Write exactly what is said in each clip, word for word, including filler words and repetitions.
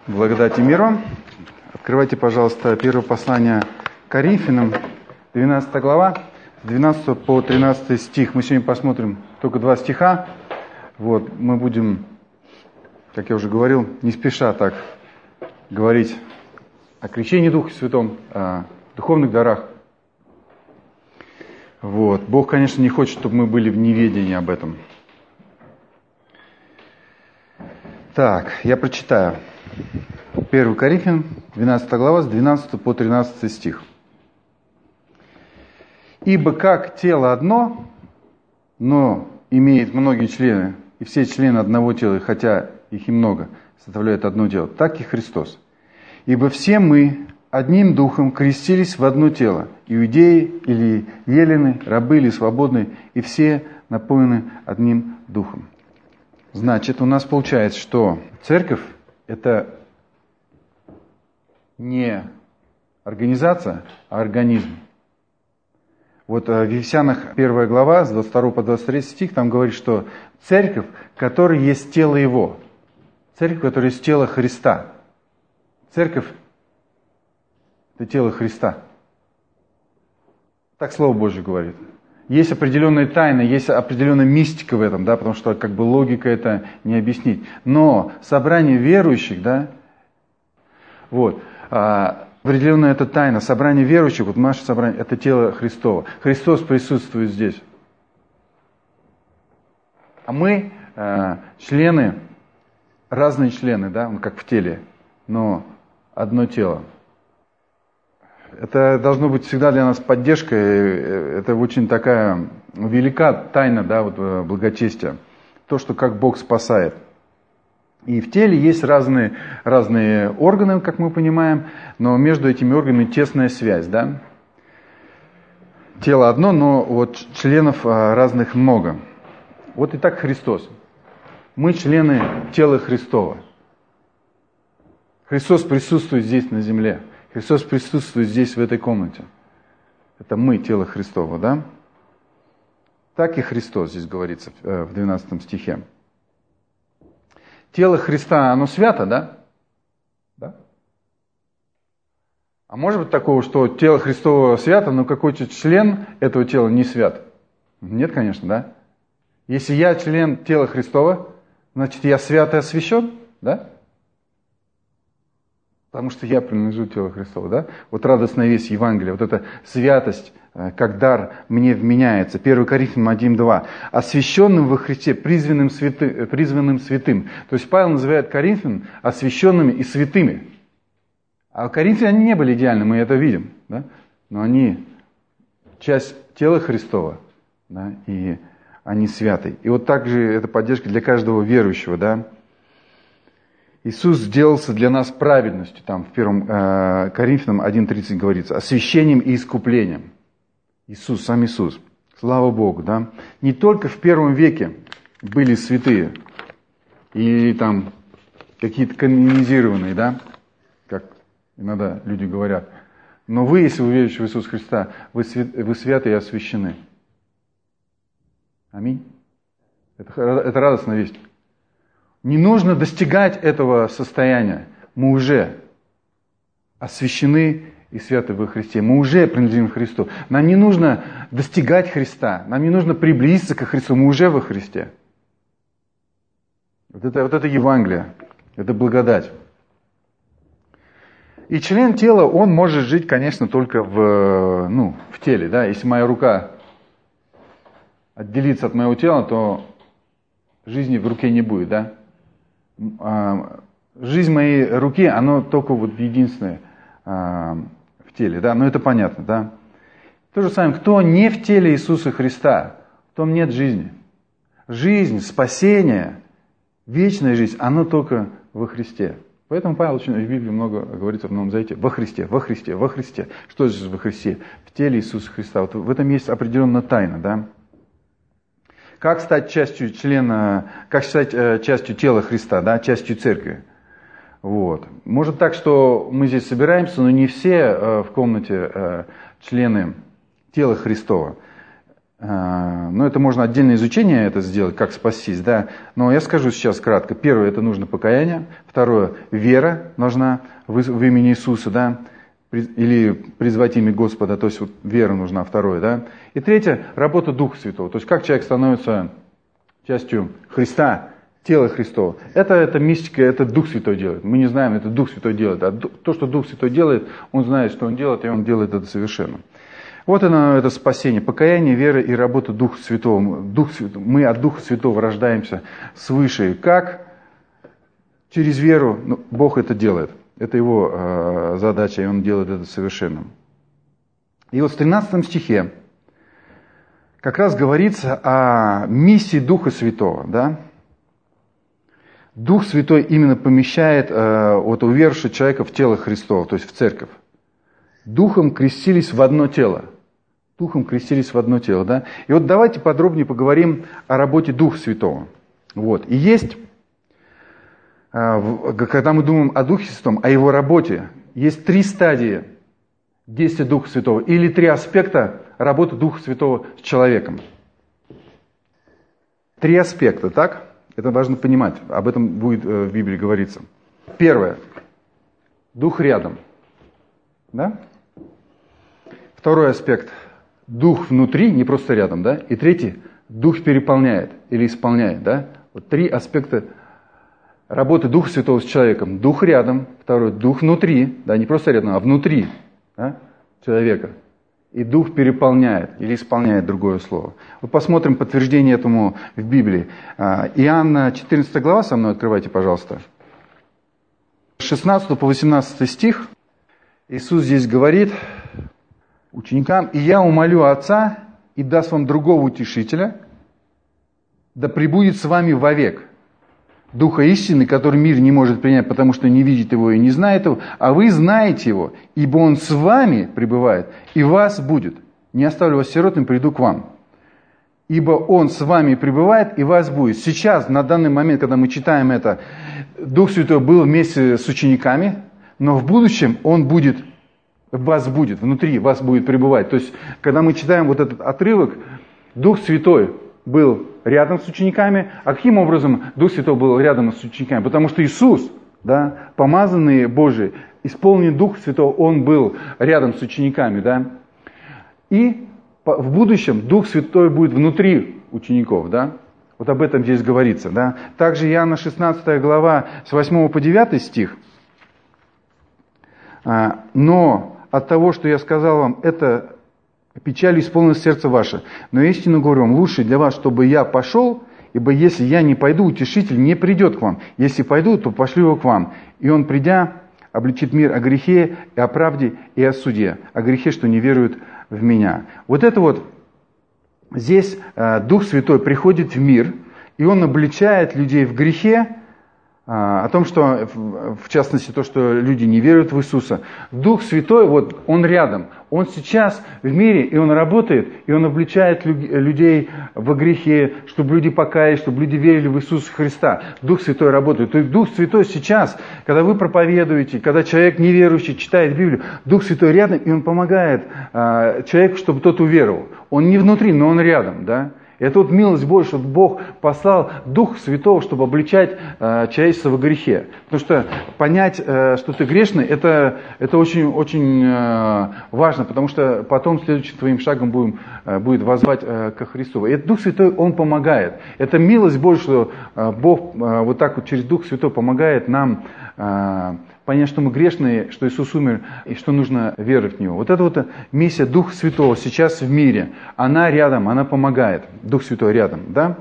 Благодать и мир вам. Открывайте, пожалуйста, первое послание Коринфянам, двенадцатая глава, с двенадцатого по тринадцатый стих. Мы сегодня посмотрим только два стиха. Вот, мы будем, как я уже говорил, не спеша так говорить о крещении Духа Святом, о духовных дарах. Вот. Бог, конечно, не хочет, чтобы мы были в неведении об этом. Так, я прочитаю. первое Коринфянам, двенадцатая глава, с двенадцатого по тринадцатый стих. «Ибо как тело одно, но имеет многие члены, и все члены одного тела, хотя их и много, составляют одно тело, так и Христос. Ибо все мы одним духом крестились в одно тело, иудеи или елены, рабы или свободные, и все напоены одним духом». Значит, у нас получается, что церковь – это не организация, а организм. Вот в Ефесянах первая глава, с двадцать второго по двадцать третий стих, там говорит, что церковь, которая есть тело Его. Церковь, которая есть тело Христа. Церковь – это тело Христа. Так Слово Божье говорит. Есть определенная тайна, есть определенная мистика в этом, да, потому что как бы логика это не объяснить. Но собрание верующих, да, вот, а, определенная эта тайна, собрание верующих, вот наше собрание, это тело Христово. Христос присутствует здесь. А мы а, члены, разные члены, да, как в теле, но одно тело. Это должно быть всегда для нас поддержкой, это очень такая велика тайна, да, вот, благочестия. То, что как Бог спасает. И в теле есть разные, разные органы, как мы понимаем, но между этими органами тесная связь, да. Тело одно, но вот членов разных много. Вот и так Христос. Мы члены тела Христова. Христос присутствует здесь на земле. Христос присутствует здесь, в этой комнате. Это мы, тело Христово, да? Так и Христос здесь говорится в двенадцатом стихе. Тело Христа, оно свято, да? Да? А может быть такого, что тело Христово свято, но какой-то член этого тела не свят? Нет, конечно, да? Если я член тела Христова, значит я свят и освящен, да? Потому что я принадлежу телу Христову, да? Вот радостная весть Евангелия, вот эта святость, как дар мне вменяется. первое Коринфянам один два. Освященным во Христе, призванным, святы, призванным святым. То есть Павел называет коринфян освященными и святыми. А коринфяне они не были идеальны, мы это видим, да? Но они часть тела Христова, да? И они святы. И вот так же это поддержка для каждого верующего, да? Иисус сделался для нас праведностью, там в первом э, Коринфянам один тридцать говорится, освящением и искуплением. Иисус, сам Иисус. Слава Богу, да. Не только в первом веке были святые, или там какие-то канонизированные, да, как иногда люди говорят, но вы, если вы верите в Иисуса Христа, вы, свят, вы святы и освящены. Аминь. Это, это радостная весть. Не нужно достигать этого состояния. Мы уже освящены и святы во Христе. Мы уже принадлежим Христу. Нам не нужно достигать Христа. Нам не нужно приблизиться к Христу. Мы уже во Христе. Вот это, вот это Евангелие. Это благодать. И член тела, он может жить, конечно, только в, ну, в теле. Да? Если моя рука отделится от моего тела, то жизни в руке не будет, да? Жизнь моей руки, она только вот единственная а, в теле, да, но это понятно, да. То же самое, кто не в теле Иисуса Христа, в том нет жизни. Жизнь, спасение, вечная жизнь, оно только во Христе. Поэтому Павел очень в Библии много говорится в Новом Завете, во Христе, во Христе, во Христе. Что же во Христе? В теле Иисуса Христа. Вот в этом есть определенная тайна, да. Как стать частью члена, как стать э, частью тела Христа, да, частью церкви? Вот. Может так, что мы здесь собираемся, но не все э, в комнате э, члены тела Христова. Ну, это можно отдельное изучение это сделать, как спастись, да. Но я скажу сейчас кратко. Первое, это нужно покаяние. Второе, вера нужна в, в имени Иисуса, да. Или призвать имя Господа, то есть вот вера нужна, второе, да. И третье, работа Духа Святого. То есть как человек становится частью Христа, тела Христова. Это, это мистика, это Дух Святой делает. Мы не знаем, это Дух Святой делает. А то, что Дух Святой делает, Он знает, что Он делает, и Он делает это совершенно. Вот оно, это спасение, покаяние, вера и работа Духа Святого. Дух Святой. Мы от Духа Святого рождаемся свыше. Как? Через веру. Ну, Бог это делает. Это Его э, задача, и Он делает это совершенным. И вот в тринадцатом стихе как раз говорится о миссии Духа Святого. Да? Дух Святой именно помещает э, вот уверовавшего человека в тело Христова, то есть в церковь. Духом крестились в одно тело. Духом крестились в одно тело, да? И вот давайте подробнее поговорим о работе Духа Святого. Вот. И есть, когда мы думаем о Духе Святом, о Его работе, есть три стадии действия Духа Святого, или три аспекта работы Духа Святого с человеком. Три аспекта, так? Это важно понимать, об этом будет в Библии говориться. Первое. Дух рядом. Да? Второй аспект. Дух внутри, не просто рядом, да? И третий, Дух переполняет или исполняет, да? Вот три аспекта работы Духа Святого с человеком. Дух рядом, второй, Дух внутри, да, не просто рядом, а внутри, да, человека. И Дух переполняет или исполняет, другое слово. Вот посмотрим подтверждение этому в Библии. Иоанна четырнадцатая глава, со мной открывайте, пожалуйста. С шестнадцатого по восемнадцатый стих Иисус здесь говорит ученикам: «И я умолю Отца, и даст вам другого утешителя, да пребудет с вами вовек, Духа истины, который мир не может принять, потому что не видит его и не знает его, а вы знаете его, ибо он с вами пребывает, и вас будет. Не оставлю вас сиротами, приду к вам. Ибо он с вами пребывает, и вас будет». Сейчас, на данный момент, когда мы читаем это, Дух Святой был вместе с учениками, но в будущем он будет, вас будет, внутри вас будет пребывать. То есть, когда мы читаем вот этот отрывок, Дух Святой был рядом с учениками. А каким образом Дух Святой был рядом с учениками? Потому что Иисус, да, помазанный Божий, исполненный Дух Святой, Он был рядом с учениками. Да? И в будущем Дух Святой будет внутри учеников. Да? Вот об этом здесь говорится. Да? Также Иоанна шестнадцатая глава, с восьмого по девятый стих. «Но от того, что я сказал вам, это печалью исполнилось сердце ваше. Но истинно говорю вам, лучше для вас, чтобы я пошел, ибо если я не пойду, утешитель не придет к вам. Если пойду, то пошлю его к вам. И он, придя, обличит мир о грехе, и о правде, и о суде. О грехе, что не веруют в меня». Вот это вот, здесь э, Дух Святой приходит в мир, и он обличает людей в грехе, о том, что, в частности, то, что люди не веруют в Иисуса. Дух Святой, вот, Он рядом. Он сейчас в мире, и Он работает, и Он обличает людей во грехе, чтобы люди покаялись, чтобы люди верили в Иисуса Христа. Дух Святой работает. То есть Дух Святой сейчас, когда вы проповедуете, когда человек неверующий читает Библию, Дух Святой рядом, и Он помогает а, человеку, чтобы тот уверовал. Он не внутри, но Он рядом, да? Это вот милость Божья, что Бог послал Духа Святого, чтобы обличать э, человечество во грехе. Потому что понять, э, что ты грешный, это, это очень, очень э, важно, потому что потом следующим твоим шагом будем, э, будет воззвать э, ко Христу. И этот Дух Святой, Он помогает. Это милость Божья, что э, Бог э, вот так вот через Дух Святой помогает нам э, понять, что мы грешные, что Иисус умер, и что нужно верить в Него. Вот это вот миссия Духа Святого сейчас в мире. Она рядом, она помогает. Дух Святой рядом, да?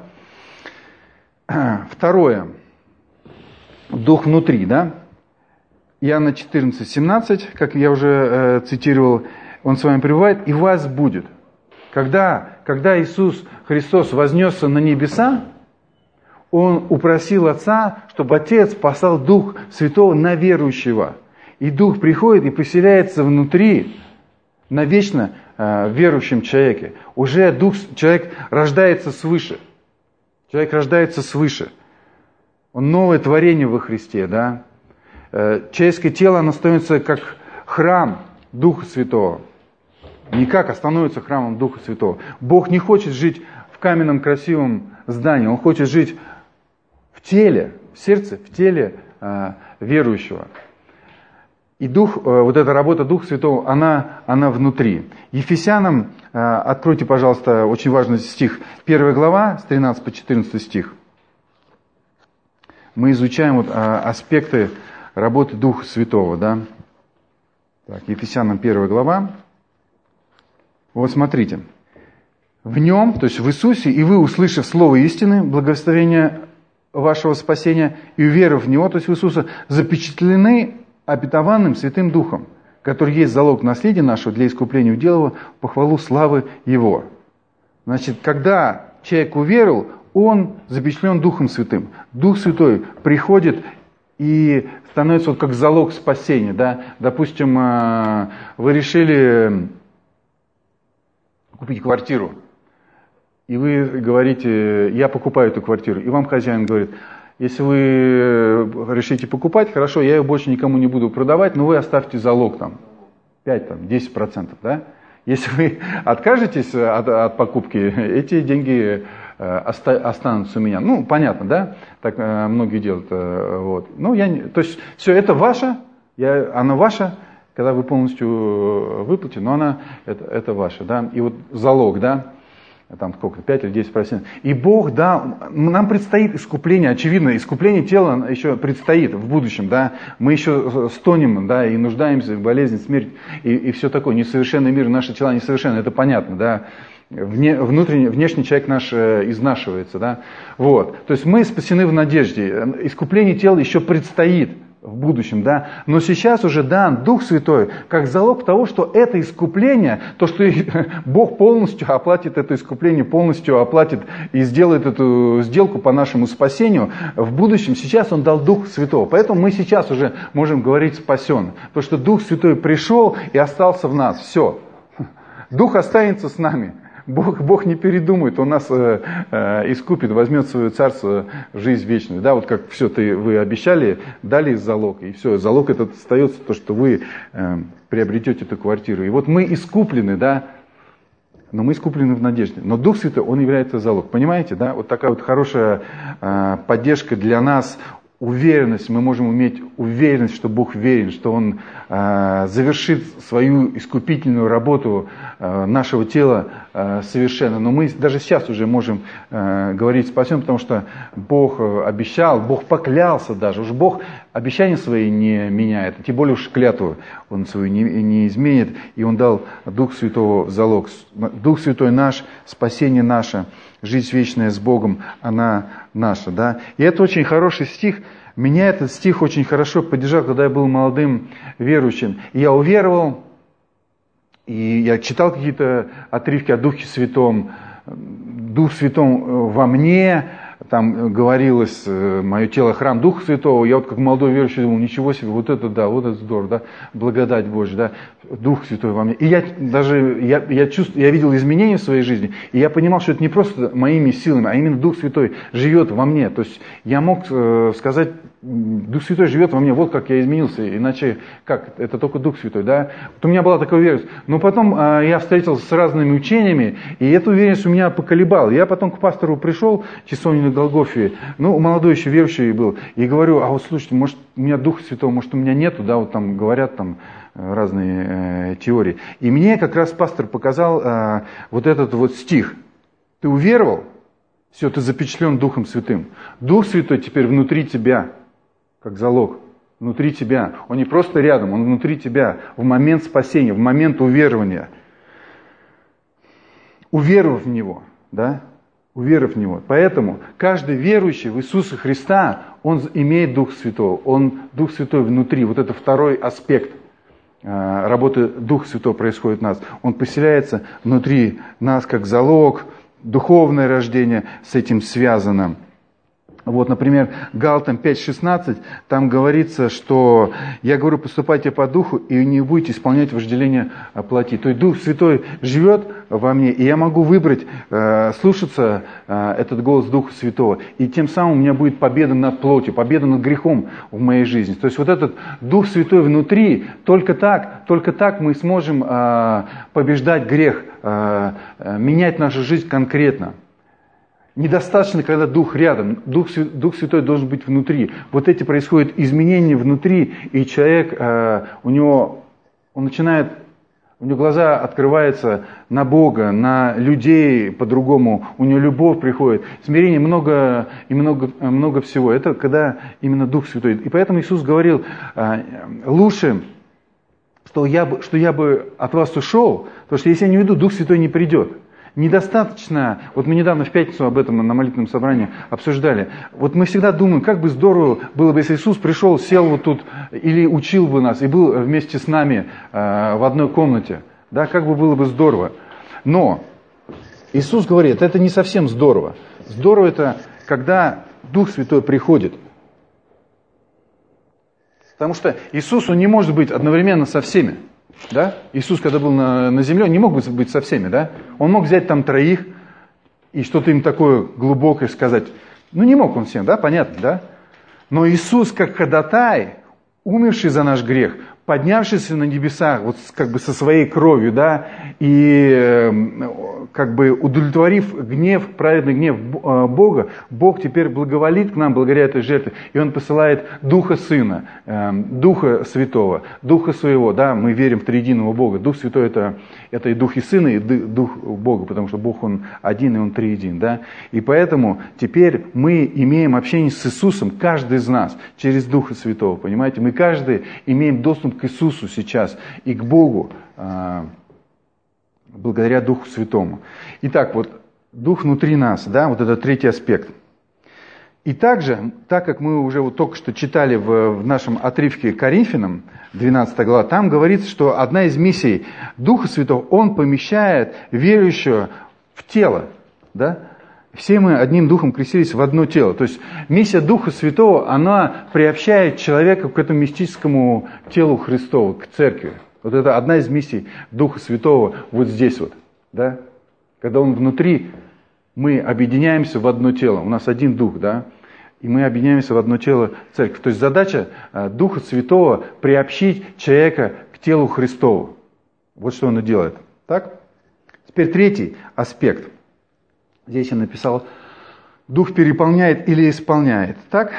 Второе. Дух внутри, да? Иоанна четырнадцать семнадцать, как я уже э, цитировал, Он с вами пребывает, и вас будет. Когда, когда Иисус Христос вознесся на небеса, Он упросил Отца, чтобы Отец послал Дух Святого на верующего. И Дух приходит и поселяется внутри, навечно э, в верующем человеке. Уже Дух, человек рождается свыше. Человек рождается свыше. Он новое творение во Христе, да. Э, человеческое тело, оно становится как храм Духа Святого. никак, а становится храмом Духа Святого. Бог не хочет жить в каменном красивом здании, Он хочет жить в теле, в сердце, в теле э, верующего. И дух, э, вот эта работа Духа Святого, она, она внутри. Ефесянам, э, откройте, пожалуйста, очень важный стих, первая глава, с тринадцатого по четырнадцатый стих. Мы изучаем вот, э, аспекты работы Духа Святого, да. Так, Ефесянам первая глава. Вот смотрите. В нем, то есть в Иисусе, и вы, услышав слово истины, благословения вашего спасения, и уверовав в Него, то есть в Иисуса, запечатлены обетованным Святым Духом, который есть залог наследия нашего для искупления уделова, похвалу славы Его. Значит, когда человек уверовал, он запечатлен Духом Святым. Дух Святой приходит и становится вот как залог спасения. Да? Допустим, вы решили купить квартиру, и вы говорите, я покупаю эту квартиру, и вам хозяин говорит, если вы решите покупать, хорошо, я ее больше никому не буду продавать, но вы оставьте залог там пять-десять процентов. Да? Если вы откажетесь от, от покупки, эти деньги оста, останутся у меня. Ну, понятно, да? Так многие делают. Вот. Ну, я не, то есть все это ваше, я, оно ваше, когда вы полностью выплатите, но она, это, это ваше. Да? И вот залог, да? Там сколько, пять или десять процентов. И Бог, да, нам предстоит искупление, очевидно, искупление тела еще предстоит в будущем, да, мы еще стонем, да, и нуждаемся в болезни, смерть, и, и все такое, несовершенный мир, наше тело несовершенно, это понятно, да, Вне, внутренний, внешний человек наш э, изнашивается, да, вот, то есть мы спасены в надежде, искупление тела еще предстоит в будущем, да, но сейчас уже дан Дух Святой как залог того, что это искупление, то, что Бог полностью оплатит это искупление, полностью оплатит и сделает эту сделку по нашему спасению, в будущем сейчас Он дал Дух Святого, поэтому мы сейчас уже можем говорить спасен, потому что Дух Святой пришел и остался в нас, все, Дух останется с нами. Бог, Бог не передумает, Он нас э, э, искупит, возьмет в свое царство жизнь вечную. Да, вот как все ты, вы обещали, дали залог, и все, залог этот остается, то, что вы э, приобретете эту квартиру. И вот мы искуплены, да, но мы искуплены в надежде. Но Дух Святой, Он является залог. Понимаете, да? Вот такая вот хорошая э, поддержка для нас, уверенность, мы можем иметь уверенность, что Бог верен, что Он э, завершит свою искупительную работу э, нашего тела э, совершенно. Но мы даже сейчас уже можем э, говорить спасен, потому что Бог обещал, Бог поклялся даже. Уж Бог обещания свои не меняет, тем более уж клятву Он свою не, не изменит. И Он дал Дух Святого в залог. Дух Святой наш, спасение наше, жизнь вечная с Богом, она наша. Да? И это очень хороший стих. Меня этот стих очень хорошо поддержал, когда я был молодым верующим. И я уверовал, и я читал какие-то отрывки о Духе Святом. Дух Святом во мне, там говорилось, мое тело храм Духа Святого. Я вот как молодой верующий думал, ничего себе, вот это да, вот это здорово, да, благодать Божья, да, Дух Святой во мне. И я даже, я, я чувствую, я видел изменения в своей жизни, и я понимал, что это не просто моими силами, а именно Дух Святой живет во мне. То есть я мог э, сказать, Дух Святой живет во мне, вот как я изменился, иначе как, это только Дух Святой, да. Вот у меня была такая уверенность. Но потом э, я встретился с разными учениями, и эта уверенность у меня поколебала. Я потом к пастору пришел, часовни на Голгофе, ну, молодой еще верующий был, и говорю, а вот слушайте, может у меня Духа Святого, может у меня нету, да, вот там говорят там разные э, теории. И мне как раз пастор показал э, вот этот вот стих. Ты уверовал? Все, ты запечатлен Духом Святым. Дух Святой теперь внутри тебя, как залог, внутри тебя. Он не просто рядом, он внутри тебя, в момент спасения, в момент уверования. Уверовав в Него, да? Уверовав в Него. Поэтому каждый верующий в Иисуса Христа, он имеет Дух Святого. Он, Дух Святой внутри. Вот это второй аспект работы Духа Святого происходит в нас. Он поселяется внутри нас как залог, духовное рождение с этим связано. Вот, например, Галатам пять шестнадцать, там говорится, что я говорю, поступайте по духу, и не будете исполнять вожделение плоти. То есть Дух Святой живет во мне, и я могу выбрать, э, слушаться э, этот голос Духа Святого. И тем самым у меня будет победа над плотью, победа над грехом в моей жизни. То есть вот этот Дух Святой внутри, только так, только так мы сможем э, побеждать грех, э, э, менять нашу жизнь конкретно. Недостаточно, когда Дух рядом, Дух, Дух Святой должен быть внутри. Вот эти происходят изменения внутри, и человек, э, у него, он начинает, у него глаза открываются на Бога, на людей по-другому, у него любовь приходит, смирение, много и много, много всего. Это когда именно Дух Святой. И поэтому Иисус говорил, э, лучше, что я, бы, что я бы от вас ушел, потому что если я не уйду, Дух Святой не придет. Недостаточно, вот мы недавно в пятницу об этом на молитвенном собрании обсуждали, вот мы всегда думаем, как бы здорово было бы, если Иисус пришел, сел вот тут, или учил бы нас, и был вместе с нами э, в одной комнате, да, как бы было бы здорово. Но Иисус говорит, это не совсем здорово. Здорово это, когда Дух Святой приходит. Потому что Иисус, Он не может быть одновременно со всеми. Да? Иисус, когда был на, на земле, он не мог быть со всеми, да? Он мог взять там троих и что-то им такое глубокое сказать. Ну, не мог он всем, да, понятно, да? Но Иисус, как ходатай, умерший за наш грех, поднявшийся на небесах, вот как бы со своей кровью, да, и э, как бы удовлетворив гнев, праведный гнев Бога, Бог теперь благоволит к нам благодаря этой жертве, и Он посылает Духа Сына, э, Духа Святого, Духа Своего, да, мы верим в триединого Бога. Дух Святой это, это и Дух и Сына, и Дух Бога, потому что Бог Он один, и Он триедин, да, и поэтому теперь мы имеем общение с Иисусом, каждый из нас, через Духа Святого, понимаете, мы каждый имеем доступ к Иисусу сейчас и к Богу э, благодаря Духу Святому. Итак, вот Дух внутри нас, да, вот это третий аспект. И также, так как мы уже вот только что читали в, в нашем отрывке Коринфянам, двенадцатая глава, там говорится, что одна из миссий Духа Святого, Он помещает верующего в тело, да. Все мы одним духом крестились в одно тело. То есть миссия Духа Святого, она приобщает человека к этому мистическому телу Христову, к церкви. Вот это одна из миссий Духа Святого вот здесь вот. Да? Когда Он внутри, мы объединяемся в одно тело. У нас один дух, да? И мы объединяемся в одно тело церкви. То есть задача Духа Святого приобщить человека к телу Христову. Вот что Он и делает. Так? Теперь третий аспект. Здесь я написал, Дух переполняет или исполняет. Так?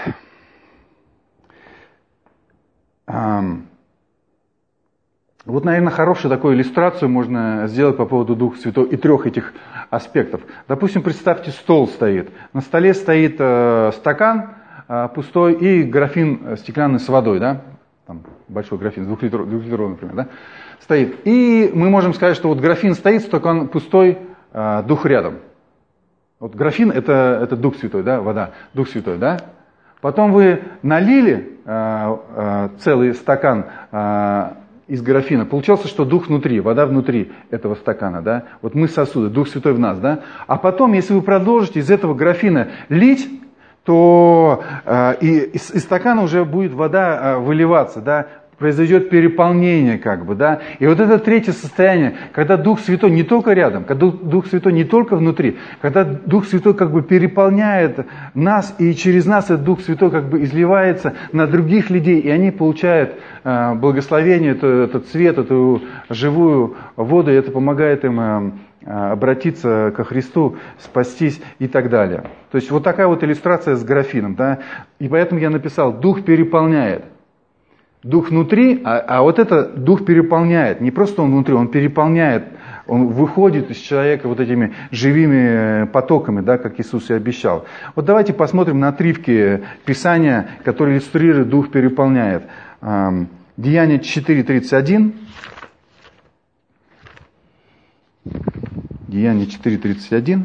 Вот, наверное, хорошую такую иллюстрацию можно сделать по поводу Духа Святого и трех этих аспектов. Допустим, представьте, стол стоит. На столе стоит э, стакан э, пустой и графин стеклянный с водой, да? Там большой графин, двухлитровый, двухлитровый, например, да? Стоит. И мы можем сказать, что вот графин стоит, стакан пустой, э, Дух рядом. Вот графин это, это Дух Святой, да, вода, Дух Святой, да. Потом вы налили э, э, целый стакан э, из графина. Получалось, что Дух внутри, вода внутри этого стакана, да. Вот мы сосуды, Дух Святой в нас, да. А потом, если вы продолжите из этого графина лить, то э, и из, из стакана уже будет вода э, выливаться, да. Произойдет переполнение, как бы, да. И вот это третье состояние, когда Дух Святой не только рядом, когда Дух Святой не только внутри, когда Дух Святой как бы переполняет нас, и через нас этот Дух Святой как бы изливается на других людей, и они получают э, благословение, это, этот свет, эту живую воду, и это помогает им э, обратиться ко Христу, спастись и так далее. То есть вот такая вот иллюстрация с графином, да. И поэтому я написал, Дух переполняет. Дух внутри, а, а вот это Дух переполняет. Не просто он внутри, он переполняет, он выходит из человека вот этими живыми потоками, да, как Иисус и обещал. Вот давайте посмотрим на отрывки Писания, которые иллюстрируют Дух переполняет. Деяния четыре тридцать один. Деяния четыре тридцать один.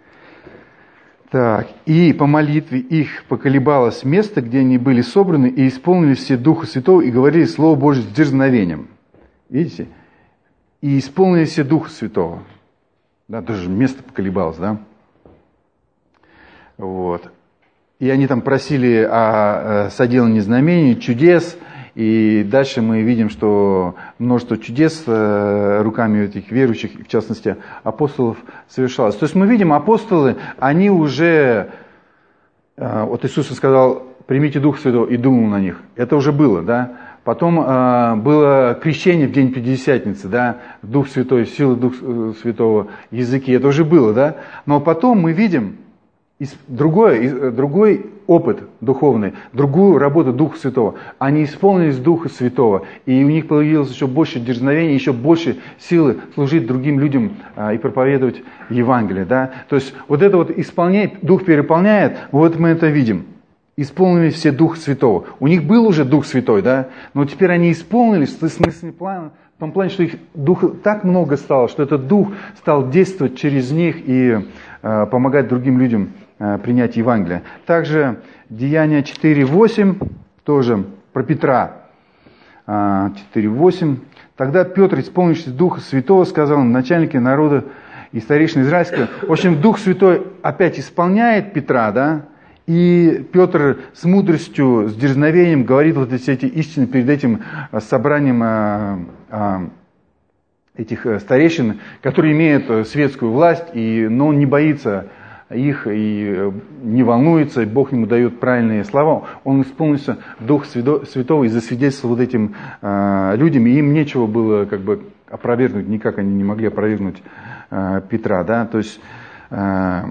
Так, и по молитве их поколебалось место, где они были собраны, и исполнились все Духа Святого, и говорили Слово Божие с дерзновением. Видите? И исполнились все Духа Святого. Да, тоже место поколебалось, да? Вот. и они там просили о соделании знамений, чудес, и дальше мы видим, что множество чудес руками этих верующих, в частности апостолов, совершалось. То есть мы видим, апостолы, они уже, вот Иисус сказал, примите Дух Святого, и дунул на них. Это уже было, да. Потом э, было крещение в день Пятидесятницы, да, Дух Святой, сила Духа Святого, языки, это уже было, да. Но потом мы видим другой, другой опыт духовный, другую работу Духа Святого. Они исполнились Духа Святого, и у них появилось еще больше дерзновения, еще больше силы служить другим людям э, и проповедовать Евангелие, да. То есть вот это вот исполнение, Дух переполняет, вот мы это видим. Исполнились все Духа Святого. У них был уже Дух Святой, да, но теперь они исполнились в смысле плана, в том плане, что их Духа так много стало, что этот Дух стал действовать через них и э, помогать другим людям э, принять Евангелие. Также Деяния четыре восемь, тоже про Петра, э, четыре восемь. Тогда Петр, исполнившись Духа Святого, сказал им, начальники народа и старейшины израильского. В общем, Дух Святой опять исполняет Петра, да, и Петр с мудростью, с дерзновением говорит вот эти, эти истины перед этим собранием а, а, этих старейшин, которые имеют светскую власть, и, но он не боится их и не волнуется, и Бог ему дает правильные слова. Он исполнился Духа Святого и засвидетельствовал вот этим а, людям, и им нечего было как бы опровергнуть, никак они не могли опровергнуть а, Петра, да, то есть... А,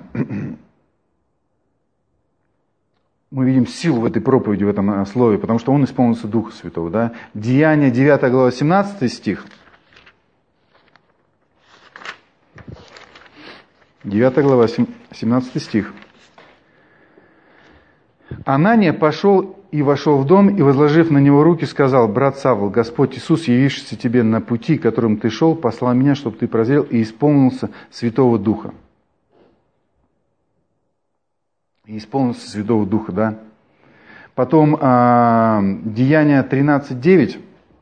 мы видим силу в этой проповеди, в этом слове, потому что он исполнился Духа Святого. Да? Деяния девятая глава, семнадцатый стих. девятая глава, семнадцатый стих. Анания пошел и вошел в дом, и, возложив на него руки, сказал, брат Савл, Господь Иисус, явившийся тебе на пути, которым ты шел, послал меня, чтобы ты прозрел и исполнился Святого Духа. И исполнился Святого Духа, да. Потом э, Деяния тринадцать девять.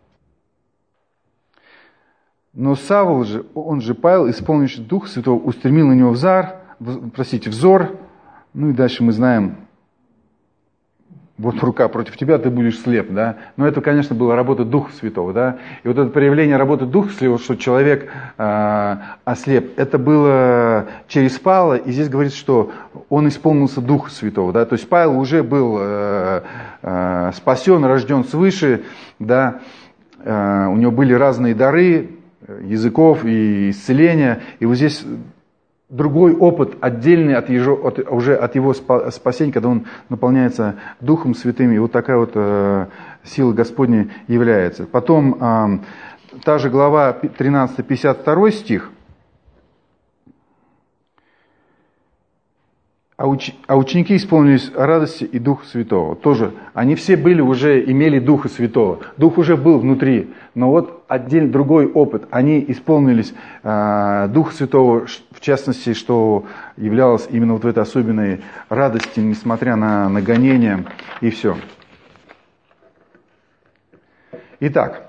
Но Савл же, он же Павел, исполнивший Духа Святого, устремил на него взор, простите, взор. Ну и дальше мы знаем, вот рука против тебя, ты будешь слеп, да. Но это, конечно, была работа Духа Святого, да. И вот это проявление работы Духа Святого, что человек э, ослеп, это было через Павла, и здесь говорится, что он исполнился Духа Святого, да. То есть Павел уже был э, э, спасен, рожден свыше, да. Э, у него были разные дары языков и исцеления, и вот здесь... Другой опыт, отдельный от его, от, уже от его спасения, когда он наполняется Духом Святым, и вот такая вот э, сила Господня является. Потом э, та же глава тринадцать, пятьдесят второй стих. А, уч, а ученики исполнились радости и Духа Святого. Тоже, они все были уже, имели Духа Святого. Дух уже был внутри, но вот отдельный другой опыт. Они исполнились э, Духа Святого, в частности, что являлось именно вот в этой особенной радости, несмотря на, на гонения и все. Итак,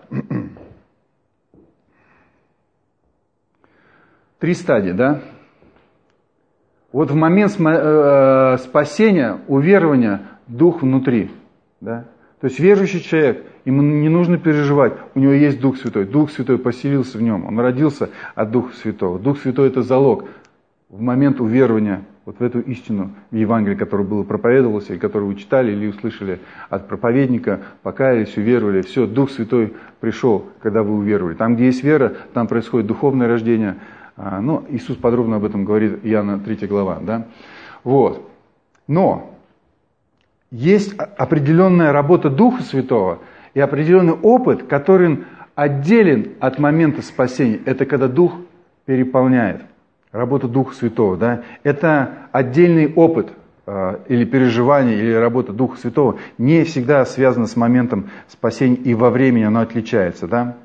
три стадии, да? Вот в момент спасения, уверования, Дух внутри. Да? То есть верующий человек, ему не нужно переживать, у него есть Дух Святой. Дух Святой поселился в нем, он родился от Духа Святого. Дух Святой – это залог в момент уверования вот в эту истину, в Евангелие, которое было проповедовалось, или которое вы читали или услышали от проповедника, покаялись, уверовали. Все, Дух Святой пришел, когда вы уверовали. Там, где есть вера, там происходит духовное рождение. Ну, Иисус подробно об этом говорит, Иоанна третья глава, да. Вот. Но есть определенная работа Духа Святого и определенный опыт, который отделен от момента спасения. Это когда Дух переполняет. Работа Духа Святого, да. Это отдельный опыт э, или переживание, или работа Духа Святого. Не всегда связана с моментом спасения, и во времени оно отличается, да.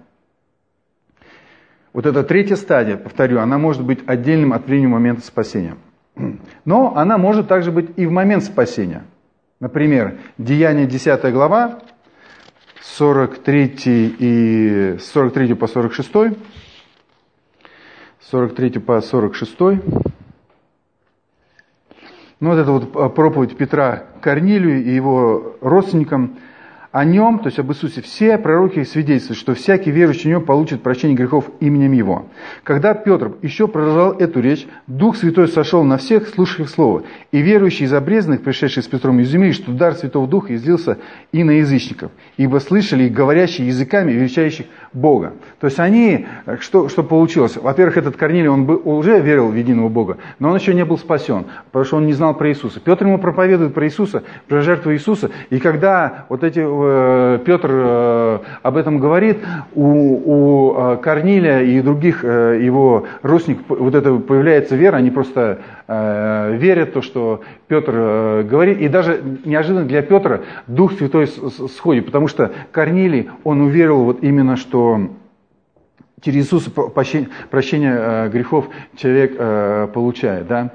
Вот эта третья стадия, повторю, она может быть отдельным от времени момента спасения. Но она может также быть и в момент спасения. Например, Деяния десятая глава, сорок третий и сорок третий по сорок шестой. сорок третий по сорок шестой. Ну, вот это вот проповедь Петра Корнилию и его родственникам. О нем, то есть об Иисусе, все пророки свидетельствуют, что всякий верующий в него получит прощение грехов именем его. Когда Петр еще продолжал эту речь, Дух Святой сошел на всех, слушавших слово. И верующие из обрезанных, пришедшие с Петром, изумились, что дар Святого Духа излился и на язычников, ибо слышали их говорящие языками, величающих Бога. То есть они, что, что получилось? Во-первых, этот Корнилий, он бы уже верил в единого Бога, но он еще не был спасен, потому что он не знал про Иисуса. Петр ему проповедует про Иисуса, про жертву Иисуса, и когда вот эти Петр об этом говорит, у, у Корнилия и других его родственников вот это появляется вера, они просто верят в то, что Петр говорит, и даже неожиданно для Петра Дух Святой сходит, потому что Корнилий, он уверовал вот именно, что через Иисуса прощение грехов человек получает, да.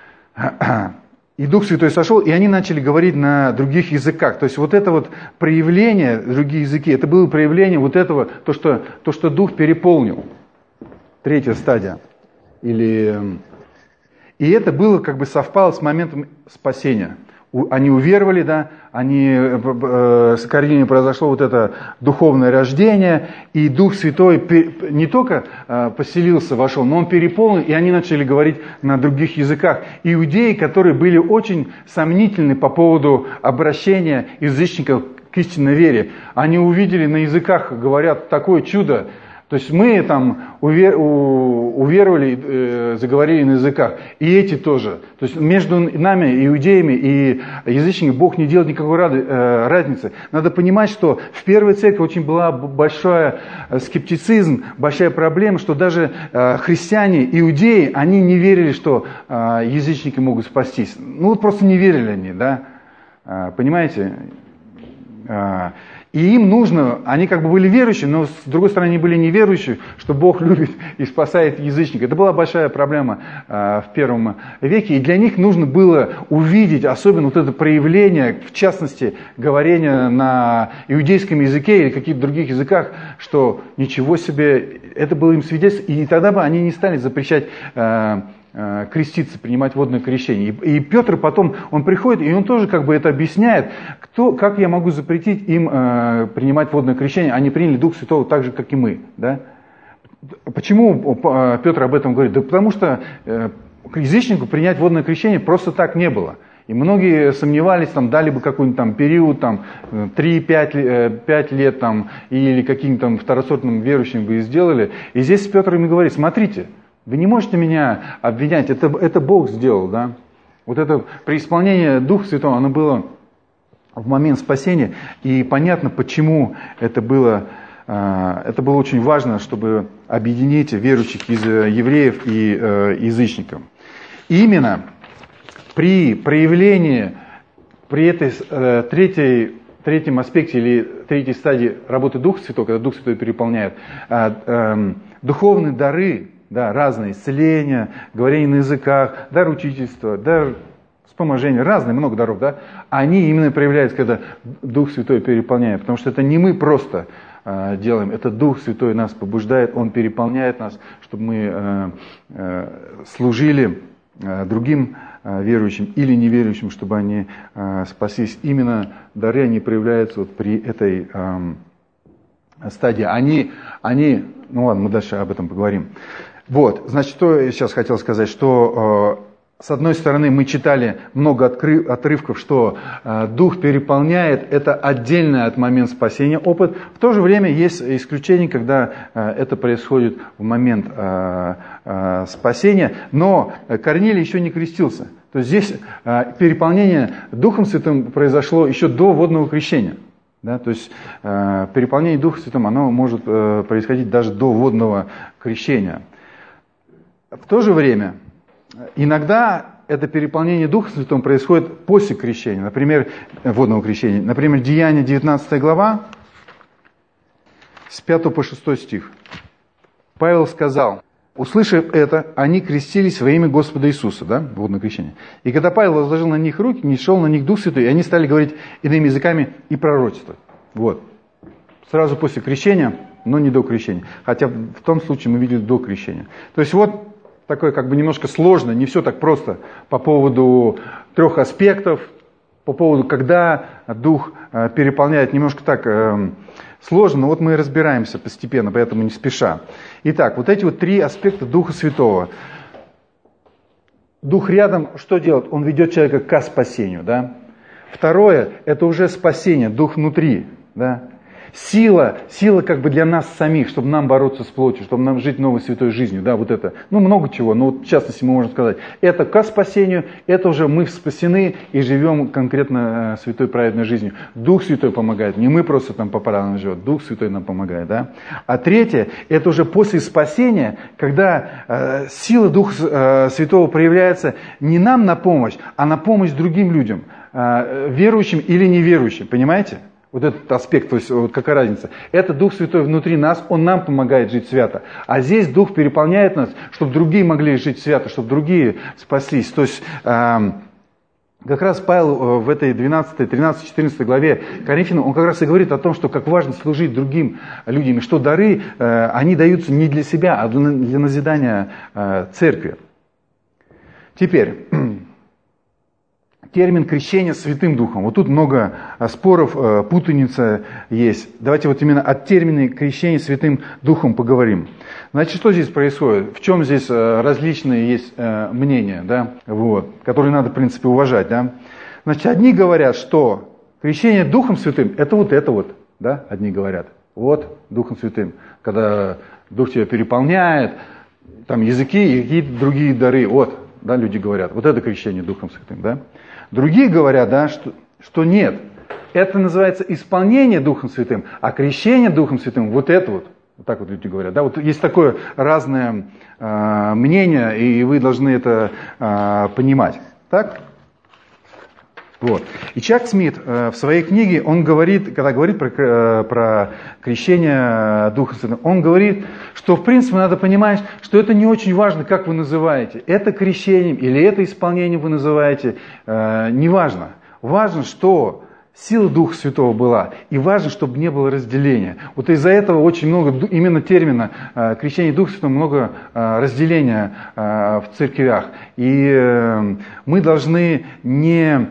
И Дух Святой сошел, и они начали говорить на других языках. То есть вот это вот проявление, другие языки, это было проявление вот этого, то, что, то, что Дух переполнил. Третья стадия. Или... И это было, как бы совпало с моментом спасения. Они уверовали, да, они, э, с Корнилием произошло вот это духовное рождение, и Дух Святой не только э, поселился, вошел, но он переполнил, и они начали говорить на других языках. Иудеи, которые были очень сомнительны по поводу обращения язычников к истинной вере, они увидели на языках, говорят, такое чудо. То есть мы там увер, уверовали, э, заговорили на языках, и эти тоже. То есть между нами, иудеями и язычниками, Бог не делает никакой рады, э, разницы. Надо понимать, что в первой церкви очень была большая скептицизм, большая проблема, что даже э, христиане, иудеи, они не верили, что э, язычники могут спастись. Ну вот просто не верили они, да, э, понимаете? Э, И им нужно, они как бы были верующие, но с другой стороны они были неверующие, что Бог любит и спасает язычника. Это была большая проблема э, в первом веке, и для них нужно было увидеть, особенно вот это проявление, в частности, говорения на иудейском языке или каких-то других языках, что ничего себе, это было им свидетельство, и тогда бы они не стали запрещать э, креститься, принимать водное крещение. И, и Петр потом, он приходит, и он тоже как бы это объясняет, кто, как я могу запретить им э, принимать водное крещение, они приняли Дух Святого так же, как и мы. Да? Почему Петр об этом говорит? Да потому что э, язычнику принять водное крещение просто так не было. И многие сомневались, там, дали бы какой-нибудь там период, там, три-пять лет, там, или каким-то там второсортным верующим бы и сделали. И здесь Петр им говорит, смотрите, вы не можете меня обвинять, это, это Бог сделал, да? Вот это преисполнение Духа Святого, оно было в момент спасения, и понятно, почему это было, это было очень важно, чтобы объединить верующих из евреев и язычников. И именно при проявлении, при этой третьей, третьем аспекте или третьей стадии работы Духа Святого, когда Дух Святой переполняет, духовные дары, да, разные, исцеления, говорение на языках, дар учительства, дар вспоможения, разные, много даров, да, они именно проявляются, когда Дух Святой переполняет, потому что это не мы просто э, делаем, это Дух Святой нас побуждает, Он переполняет нас, чтобы мы э, э, служили э, другим э, верующим или неверующим, чтобы они э, спаслись. Именно дары, они проявляются вот при этой э, стадии. Они, они, ну ладно, мы дальше об этом поговорим. Вот, значит, что я сейчас хотел сказать, что э, с одной стороны мы читали много откры- отрывков, что э, Дух переполняет, это отдельный от момента спасения опыт. В то же время есть исключения, когда э, это происходит в момент э, э, спасения, но Корнилий еще не крестился. То есть здесь э, переполнение Духом Святым произошло еще до водного крещения. Да, то есть э, переполнение Духом Святым, оно может э, происходить даже до водного крещения. В то же время, иногда это переполнение Духом Святым происходит после крещения, например, водного крещения. Например, Деяния девятнадцатая глава, с пятого по шестой стих. Павел сказал, услышав это, они крестились во имя Господа Иисуса, да, водное крещение. И когда Павел возложил на них руки, не шел на них Дух Святой, и они стали говорить иными языками и пророчествовать. Вот. Сразу после крещения, но не до крещения. Хотя в том случае мы видели до крещения. То есть вот такое как бы немножко сложное, не все так просто по поводу трех аспектов, по поводу, когда Дух переполняет, немножко так сложно, но вот мы и разбираемся постепенно, поэтому не спеша. Итак, вот эти вот три аспекта Духа Святого. Дух рядом что делает? Он ведет человека к спасению, да? Второе, это уже спасение, Дух внутри, да? Сила, сила как бы для нас самих, чтобы нам бороться с плотью, чтобы нам жить новой святой жизнью, да, вот это, ну много чего, но вот в частности мы можем сказать, это к спасению, это уже мы спасены и живем конкретно святой праведной жизнью. Дух Святой помогает, не мы просто там по правилам живем, Дух Святой нам помогает, да. А третье, это уже после спасения, когда э, сила Духа э, Святого проявляется не нам на помощь, а на помощь другим людям, э, верующим или неверующим, понимаете? Вот этот аспект, то есть вот какая разница. Это Дух Святой внутри нас, Он нам помогает жить свято. А здесь Дух переполняет нас, чтобы другие могли жить свято, чтобы другие спаслись. То есть э, как раз Павел в этой двенадцатой, тринадцатой, четырнадцатой главе Коринфянам, он как раз и говорит о том, что как важно служить другим людям, и что дары, э, они даются не для себя, а для назидания э, церкви. Теперь... Термин крещения Святым Духом. Вот тут много споров, путаница есть. Давайте вот именно о термине крещения Святым Духом поговорим. Значит, что здесь происходит? В чем здесь различные есть мнения, да? Вот, которые надо, в принципе, уважать. Да? Значит, одни говорят, что крещение Духом Святым – это вот это вот. Да? Одни говорят, вот Духом Святым. Когда Дух тебя переполняет, там языки и какие-то другие дары. Вот, да, люди говорят, вот это крещение Духом Святым. Да? Другие говорят, да, что, что нет, это называется исполнение Духом Святым, а крещение Духом Святым, вот это вот, вот так вот люди говорят. Да, вот есть такое разное э, мнение, и вы должны это э, понимать. Так? Вот. И Чак Смит э, в своей книге, он говорит, когда говорит про, э, про крещение Духа Святым, он говорит, что в принципе надо понимать, что это не очень важно, как вы называете. Это крещением или это исполнением вы называете, э, не важно. Важно, что сила Духа Святого была, и важно, чтобы не было разделения. Вот из-за этого очень много, именно термина э, крещение Духа Святого, много э, разделения э, в церквях. И э, мы должны не...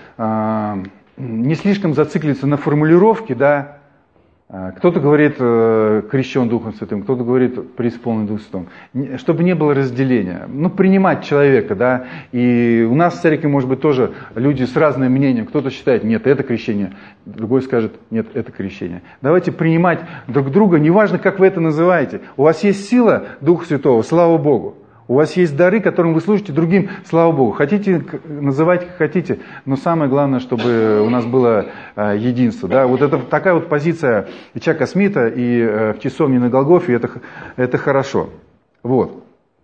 не слишком зацикливаться на формулировке, да, кто-то говорит крещен Духом Святым, кто-то говорит преисполнен Духом Святым, чтобы не было разделения, ну, принимать человека, да, и у нас в церкви, может быть, тоже люди с разным мнением, кто-то считает, нет, это крещение, другой скажет, нет, это крещение. Давайте принимать друг друга, неважно, как вы это называете, у вас есть сила Духа Святого, слава Богу. У вас есть дары, которым вы служите другим, слава Богу. Хотите, называть как хотите, но самое главное, чтобы у нас было единство. Да? Вот это такая вот позиция и Чака Смита, и в часовне на Голгофе, это, это хорошо. Вот.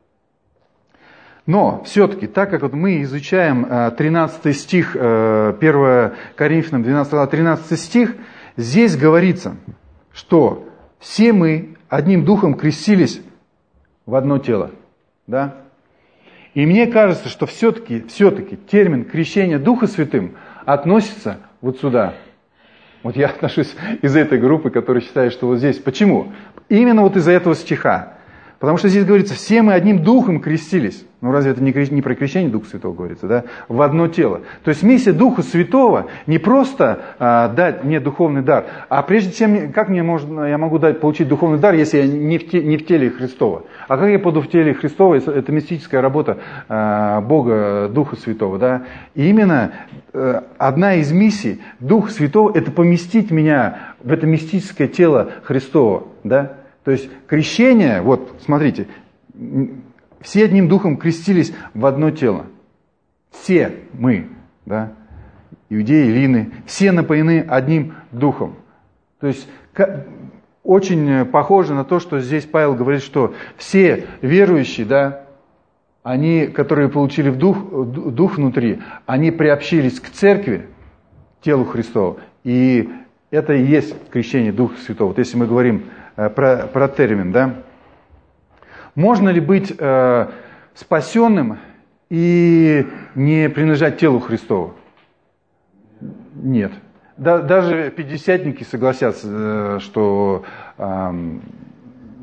Но все-таки, так как вот мы изучаем тринадцатый стих, первое Коринфянам, двенадцатая глава, тринадцатый стих, здесь говорится, что все мы одним духом крестились в одно тело. Да? И мне кажется, что все-таки, все-таки термин крещение Духа Святым относится вот сюда. Вот я отношусь из этой группы, которая считает, что вот здесь. Почему? Именно вот из-за этого стиха. Потому что здесь говорится, все мы одним духом крестились. Ну разве это не, крест... не про крещение Духа Святого говорится, да? В одно тело. То есть миссия Духа Святого не просто а, дать мне духовный дар, а прежде чем, как мне можно, я могу дать, получить духовный дар, если я не в, те, не в теле Христова. А как я буду в теле Христова, это мистическая работа а, Бога, Духа Святого, да? И именно а, одна из миссий Духа Святого, это поместить меня в это мистическое тело Христова, да? То есть крещение, вот смотрите, все одним духом крестились в одно тело. Все мы, да, иудеи, эллины, все напоены одним духом. То есть очень похоже на то, что здесь Павел говорит, что все верующие, да, они, которые получили в дух, дух внутри, они приобщились к церкви, телу Христову. И это и есть крещение Духа Святого. Вот если мы говорим Про, про термин, да. Можно ли быть э, спасенным и не принадлежать телу Христову? Нет. Да, даже пятидесятники согласятся, э, что э,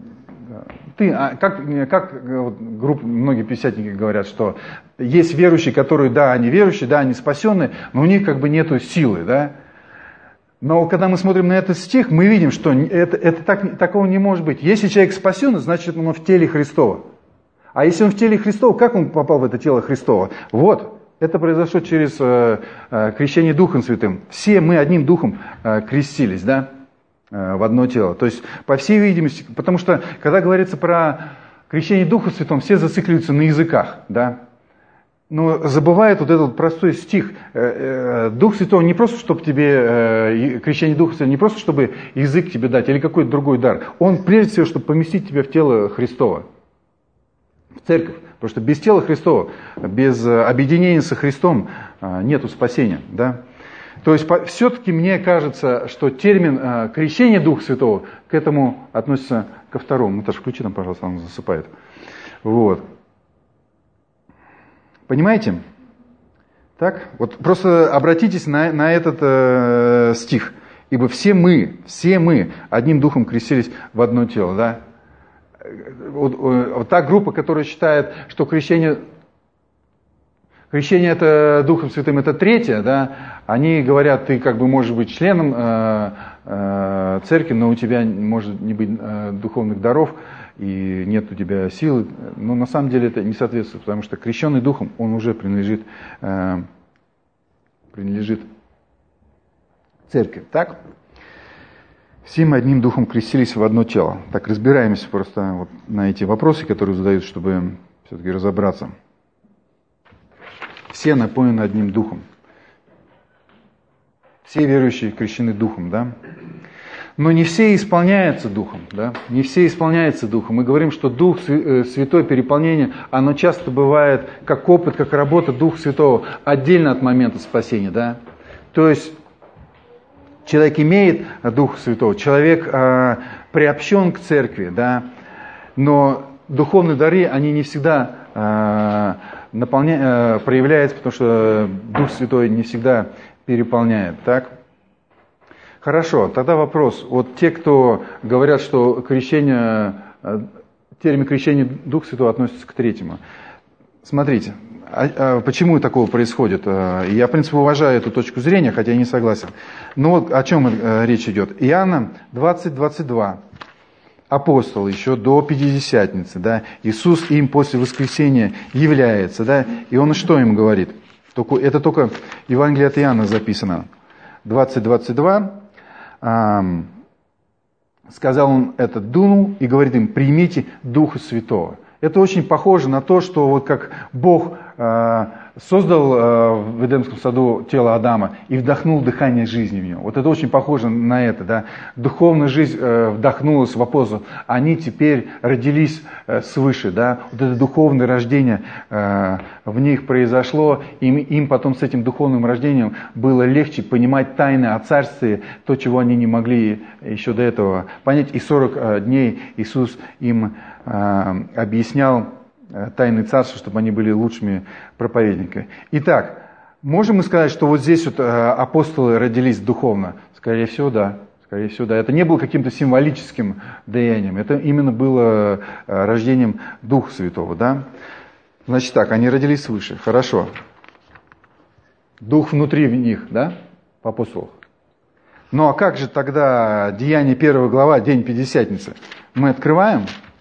ты, как, как вот, группа, многие пятидесятники говорят, что есть верующие, которые, да, они верующие, да, они спасенные, но у них как бы нету силы, да. Но когда мы смотрим на этот стих, мы видим, что это, это так, такого не может быть. Если человек спасен, значит он в теле Христова. А если он в теле Христова, как он попал в это тело Христова? Вот, это произошло через э, э, крещение Духом Святым. Все мы одним Духом э, крестились, да, э, в одно тело. То есть, по всей видимости, потому что, когда говорится про крещение Духом Святым, все зацикливаются на языках, да. Но забывает вот этот простой стих. Дух Святой не просто, чтобы тебе, крещение Духа Святого, не просто, чтобы язык тебе дать или какой-то другой дар. Он прежде всего, чтобы поместить тебя в тело Христова, в церковь. Потому что без тела Христова, без объединения со Христом нету спасения. Да? То есть все-таки мне кажется, что термин крещение Духа Святого к этому относится ко второму. Наташа, включи там, пожалуйста, он засыпает. Вот. Понимаете? Так? Вот просто обратитесь на, на этот э, стих. Ибо все мы, все мы одним духом крестились в одно тело. Да? Вот, вот та группа, которая считает, что крещение, крещение это Духом Святым это третье, да, они говорят, ты как бы можешь быть членом э, э, церкви, но у тебя может не быть э, духовных даров, и нет у тебя силы, но на самом деле это не соответствует, потому что крещенный Духом, он уже принадлежит, э, принадлежит церкви. Так? Все мы одним Духом крестились в одно тело. Так, разбираемся просто вот на эти вопросы, которые задают, чтобы все-таки разобраться. Все напоены одним Духом. Все верующие крещены Духом, да? Но не все исполняются Духом, да? Не все исполняются Духом. Мы говорим, что Дух Святой, переполнение, оно часто бывает как опыт, как работа Духа Святого отдельно от момента спасения, да? То есть человек имеет Духа Святого, человек э, приобщен к церкви, да? Но духовные дары, они не всегда э, наполня... э, проявляются, потому что Дух Святой не всегда переполняет, так? Хорошо, тогда вопрос. Вот те, кто говорят, что крещение, термин крещения Духа Святого относится к третьему. Смотрите, а, а почему такого происходит? Я, в принципе, уважаю эту точку зрения, хотя я не согласен. Но вот о чем речь идет. Иоанна двадцать двадцать два. Апостол еще до Пятидесятницы, да, Иисус им после воскресения является, да, и Он что им говорит? Только, это только Евангелие от Иоанна записано. двадцать двадцать два. Эм, сказал Он это, дунул и говорит им, примите Духа Святого. Это очень похоже на то, что вот как Бог э, создал э, в Эдемском саду тело Адама и вдохнул дыхание жизни в него. Вот это очень похоже на это, да. Духовная жизнь э, вдохнулась в апостолов, они теперь родились э, свыше, да. Вот это духовное рождение э, в них произошло, им, им потом с этим духовным рождением было легче понимать тайны о царстве, то, чего они не могли еще до этого понять. И сорок э, дней Иисус им объяснял тайны царства, чтобы они были лучшими проповедниками. Итак, можем мы сказать, что вот здесь вот апостолы родились духовно? Скорее всего, да. Скорее всего, да. Это не было каким-то символическим деянием. Это именно было рождением Духа Святого, да. Значит так, они родились свыше. Хорошо. Дух внутри в них, да, по апостолах. Ну а как же тогда Деяние первая глава, день Пятидесятницы? Мы открываем.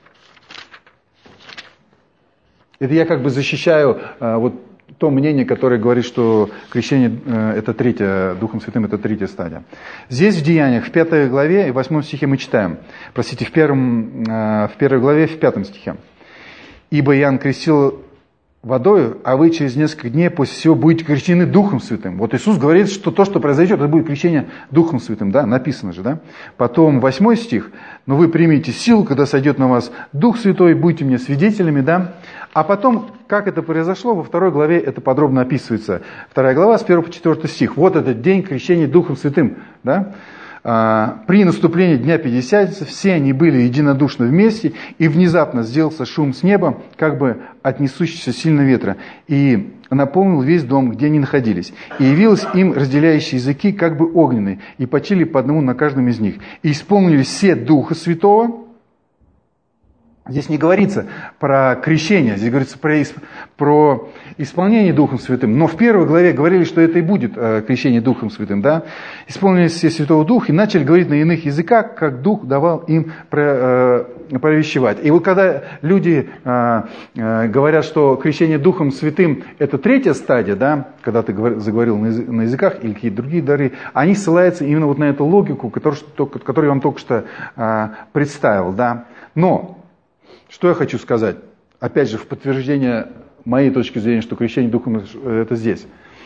Это я как бы защищаю э, вот то мнение, которое говорит, что крещение э, это третья, Духом Святым это третья стадия. Здесь в Деяниях, в пятой главе и восьмом стихе мы читаем. Простите, в, первом, э, в первой главе, в пятом стихе. «Ибо Иоанн крестил водою, а вы через несколько дней после всего будете крещены Духом Святым». Вот Иисус говорит, что то, что произойдет, это будет крещение Духом Святым, да, написано же, да. Потом восьмой стих, «Но вы примите силу, когда сойдет на вас Дух Святой, будете мне свидетелями», да. А потом, как это произошло, во второй главе это подробно описывается. Вторая глава, с первого по четвёртый стих. Вот этот день крещения Духом Святым, да. При наступлении Дня Пятидесятницы все они были единодушно вместе, и внезапно сделался шум с неба, как бы от несущегося сильного ветра, и наполнил весь дом, где они находились. И явилось им разделяющие языки, как бы огненные, и почили по одному на каждом из них. И исполнились все Духа Святого, Здесь не говорится про крещение, здесь говорится про, исп... про исполнение Духом Святым. Но в первой главе говорили, что это и будет э, крещение Духом Святым. Да? Исполнились все Святого Духа и начали говорить на иных языках, как Дух давал им про, э, провещевать. И вот когда люди э, э, говорят, что крещение Духом Святым это третья стадия, да, когда ты говор... заговорил на, язы... на языках или какие-то другие дары, они ссылаются именно вот на эту логику, которую, которую я вам только что э, представил. Да? Но что я хочу сказать? Опять же, в подтверждение моей точки зрения, что крещение Духом это здесь.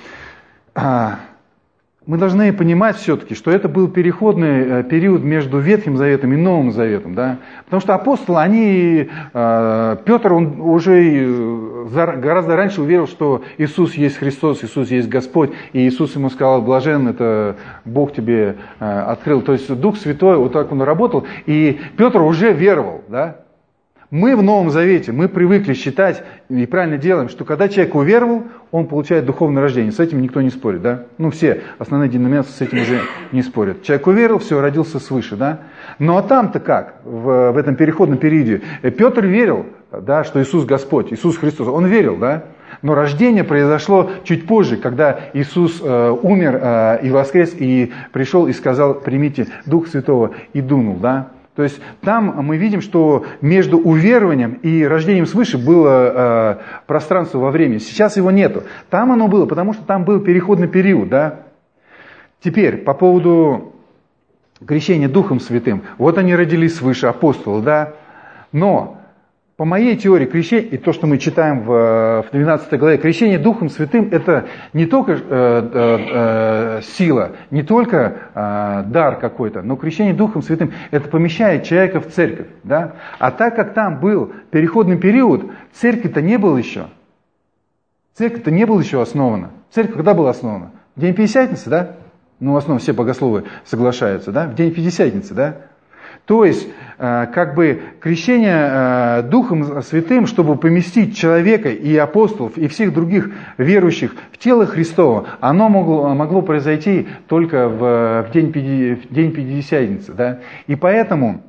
Мы должны понимать все-таки, что это был переходный период между Ветхим Заветом и Новым Заветом. Да? Потому что апостолы, они, Петр, он уже гораздо раньше уверил, что Иисус есть Христос, Иисус есть Господь. И Иисус ему сказал: блажен, это Бог тебе открыл. То есть Дух Святой, вот так он работал. И Петр уже веровал, да? Мы в Новом Завете, мы привыкли считать, и правильно делаем, что когда человек уверовал, он получает духовное рождение. С этим никто не спорит, да? Ну, все основные деноминации с этим уже не спорят. Человек уверовал, все, родился свыше, да? Ну, а там-то как, в, в этом переходном периоде? Петр верил, да, что Иисус Господь, Иисус Христос. Он верил, да? Но рождение произошло чуть позже, когда Иисус э, умер э, и воскрес, и пришел и сказал: примите Дух Святого, и дунул, да? То есть там мы видим, что между уверованием и рождением свыше было э, пространство во времени. Сейчас его нету. Там оно было, потому что там был переходный период. Да? Теперь по поводу крещения Духом Святым. Вот они родились свыше, апостолы. Да? Но по моей теории крещение, и то, что мы читаем в, в двенадцатой главе, крещение Духом Святым это не только э, э, э, сила, не только э, дар какой-то, но крещение Духом Святым это помещает человека в церковь. Да? А так как там был переходный период, церковь-то не было еще. Церковь-то не была еще основана. Церковь когда была основана? В день Пятидесятницы, да? Ну, в основном все богословы соглашаются, да? В день Пятидесятницы, да? То есть, как бы, крещение Духом Святым, чтобы поместить человека и апостолов, и всех других верующих в тело Христово, оно могло, могло произойти только в, в, день, в день Пятидесятницы. Да? И поэтому,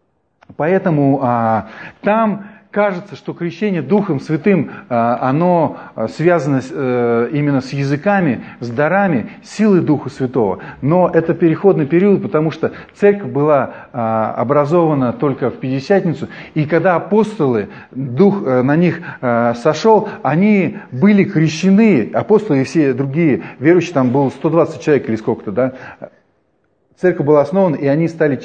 поэтому а, там кажется, что крещение Духом Святым, оно связано именно с языками, с дарами, силой Духа Святого. Но это переходный период, потому что церковь была образована только в Пятидесятницу. И когда апостолы, Дух на них сошел, они были крещены, апостолы и все другие верующие, там было сто двадцать человек или сколько-то, да. Церковь была основана, и они стали